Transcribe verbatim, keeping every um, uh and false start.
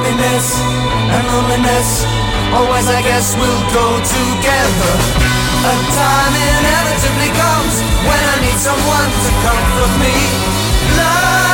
happiness and loneliness always, I guess, will go together. A time inevitably comes when I need someone to comfort me. Love